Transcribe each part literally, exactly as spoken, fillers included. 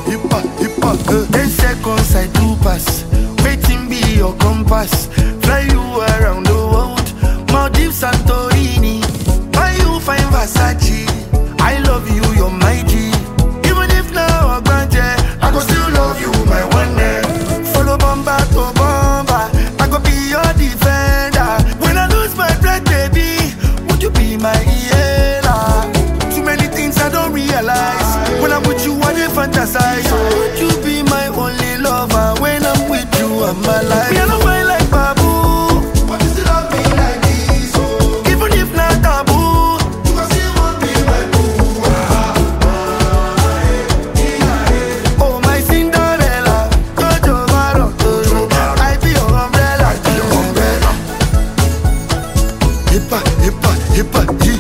hippa, hippa. Uh. Ten seconds I do pass. Waiting be your compass. Fly you around the world. Maldives, Santorini. Why you find Versace? I love you, you're my G. Even if now I grant you, I go still love you, my one day. Follow bomba to bomba. I go be your defender. When I lose my breath, baby, would you be my healer? Too many things I don't realize. When I'm with you, I dey fantasize. So would you be my only lover? When I'm with you, I'm alive. Me, I don't find like Babu. But you still love me like this, oh. Even if not taboo, you can still want me my boo. Ah, ah, eh, eh, eh. Oh my Cinderella, Jojo Baro, Jojo Baro. I be your umbrella, I be your umbrella. Hippa, hippa, hippa, hee.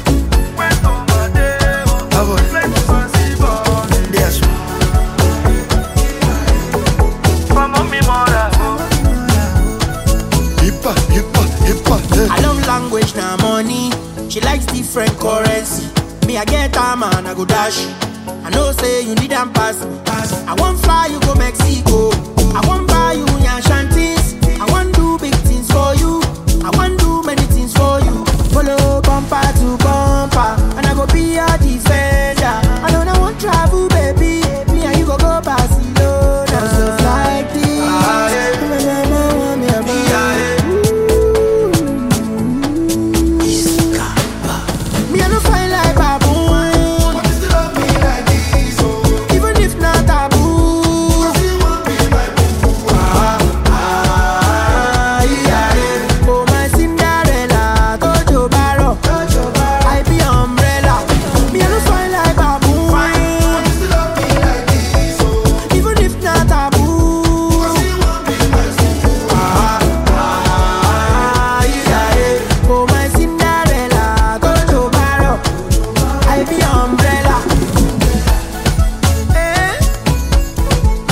I love language, now money. She likes different currency. Me, I get her man, I go dash. I know say you need and pass me. I won't fly you go Mexico. I won't buy you yan shanties. I won't do big things for you. I won't do many things for you. Follow bumper to bumper, and I go be your defender. I don't know want travel, baby. Me and you go go Barcelona. Just like this. Ah, yeah.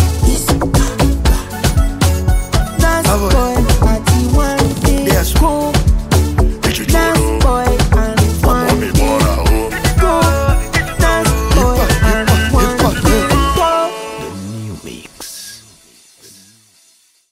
Boy, I want this cool.